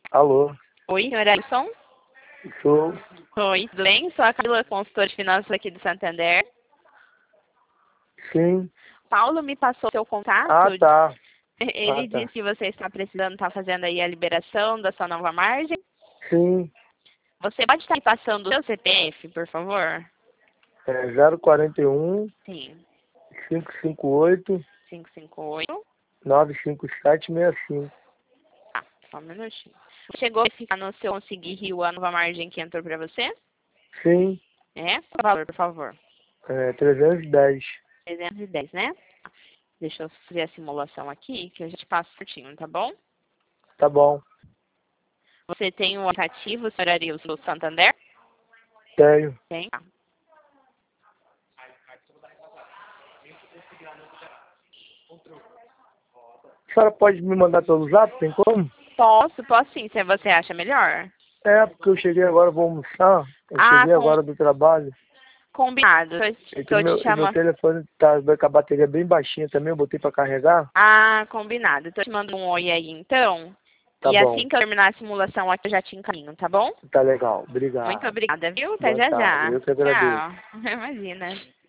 Alô, Oi, senhor Alisson? sou. Oi, tudo bem? Sou a Camila, consultora de finanças aqui do Santander. Sim. Paulo me passou seu contato. Ah, tá. Ele Tá. disse que você está precisando, está fazendo aí a liberação da sua nova margem. Sim. Você pode estar me passando o seu CPF, por favor? É 041 Sim. 558 558. 95765. Ah, só um minutinho. Chegou a ficar no seu Conseguir Rio a nova margem que entrou para você? Sim. É? Qual o valor, por favor? 310. 310, né? Deixa eu fazer a simulação aqui, que eu já te passo certinho, tá bom? Tá bom. Você tem o aplicativo, senhor Arilson, do Santander? Tenho. Tem. Ah, A senhora pode me mandar pelo zap? Tem como? posso sim, se você acha melhor. É, porque eu cheguei agora, vou almoçar. Eu Ah, cheguei agora do trabalho. combinado. E que Tô te meu chamando. telefone tá com a bateria bem baixinha também, eu botei pra carregar. Ah, combinado. Tô te mandando um oi aí, então. Tá E bom. assim que eu terminar a simulação aqui, eu já te encaminho, tá bom? Tá legal. Muito Obrigado. obrigada, viu? Até Boa já tarde. já. Eu que agradeço. Tchau. Imagina.